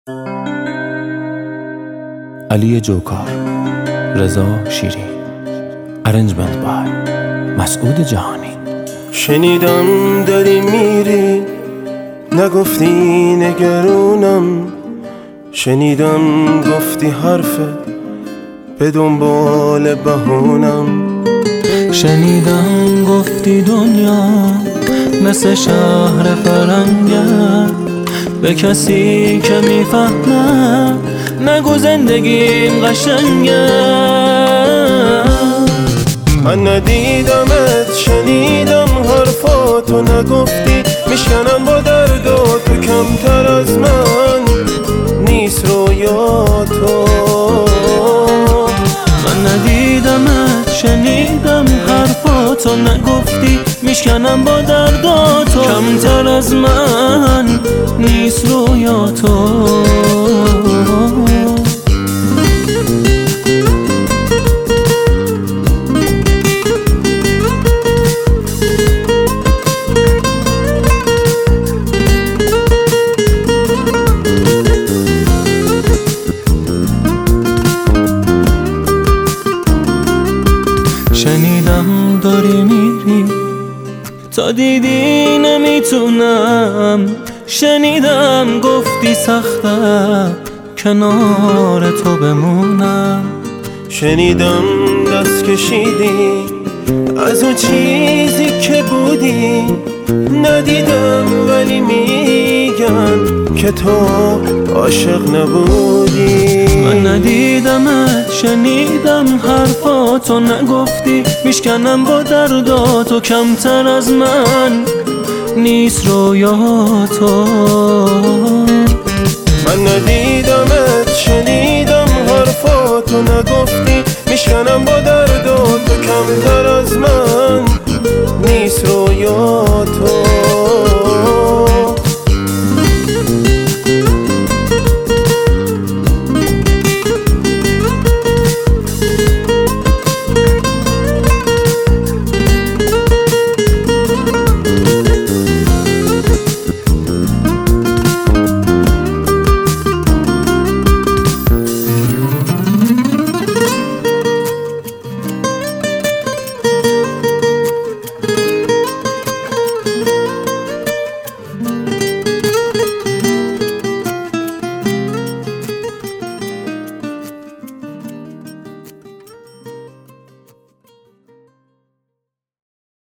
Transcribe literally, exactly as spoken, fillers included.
علی جوکار، رضا شیری، ارنجمنت بای مسعود جهانی. شنیدم داری میری، نگفتی نگرونم. شنیدم گفتی حرفه به دنبال بهونم. شنیدم گفتی دنیا مثل شهر فرنگه، به کسی که میفهمه نگو زندگیم قشنگه. من ندیدمت، شنیدم حرفاتو، نگفتی میشکنم با درد و تو کمتر از من نیست رویاتو. من ندیدمت، شنیدم حرفاتو، نگفتی میشکنم با درد و تو کمتر از من نیست رویاتو. شنیدم داری میری، تا دیدی نمیتونم. شنیدم گفتی سخته کنار تو بمونم. شنیدم دست کشیدی از اون چیزی که بودی. ندیدم ولی میگن که تو عاشق نبودی. من ندیدمت، شنیدم حرفاتو، نگفتی میشکنم با درداتو کمتر از من نیست رویاتو. من ندیدمت، شنیدم حرفاتو، نگفتی میشکنم با درداتو